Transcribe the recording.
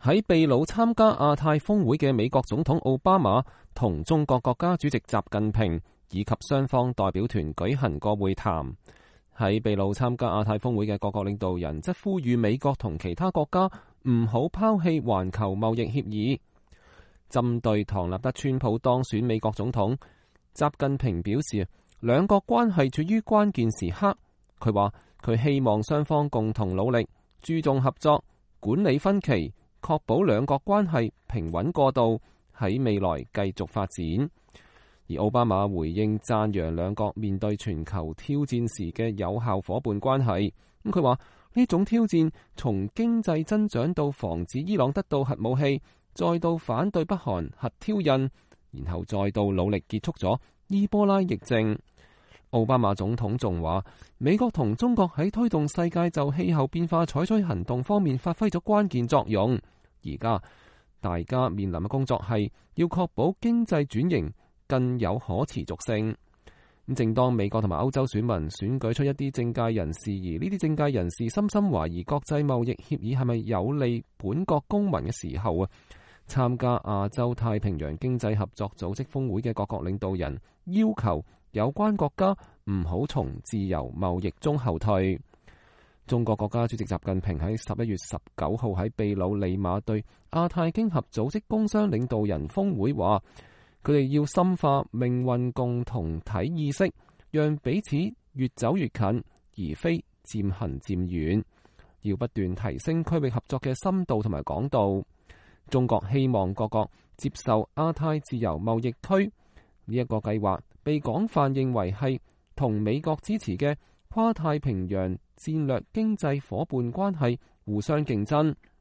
喺秘魯參加亞太峰會嘅美國總統奧巴馬同中國國家主席習近平以及雙方代表團舉行過會談。喺秘魯參加亞太峰會嘅各國領導人則呼籲美國同其他國家唔好拋棄環球貿易協議。針對唐納德川普當選美國總統，習近平表示兩國關係處於關鍵時刻。佢話佢希望雙方共同努力，注重合作，管理分歧，確保兩國關係平穩過渡，喺未來繼續發展。而奧巴馬回應讚揚兩國面對全球挑戰時嘅有效夥伴關係。佢話呢種挑戰從經濟增長到防止伊朗得到核武器，再到反對北韓核挑釁，然後再到努力結束咗伊波拉疫症。奧巴馬總統仲話，美國同中國喺推動世界就氣候變化採取行動方面發揮咗關鍵作用。而家大家面臨嘅工作係要確保經濟轉型更有可持續性。正當美國同埋歐洲選民選舉出一啲政界人士，而呢啲政界人士深深懷疑國際貿易協議係咪有利本國公民嘅時候啊，參加亞洲太平洋經濟合作組織峰會嘅各國領導人要求有關國家唔好從自由貿易中後退。中國國家主席習近平喺11月19號喺秘魯利馬對亞太經合組織工商領導人峰會話，佢哋要深化命運共同體意識，讓彼此越走越近，而非漸行漸遠。要不斷提升區域合作嘅深度同埋廣度。中國希望各國接受亞太自由貿易區呢一個計劃，被廣泛認為係同美國支持嘅跨太平洋戰略經濟夥伴關係互相競爭。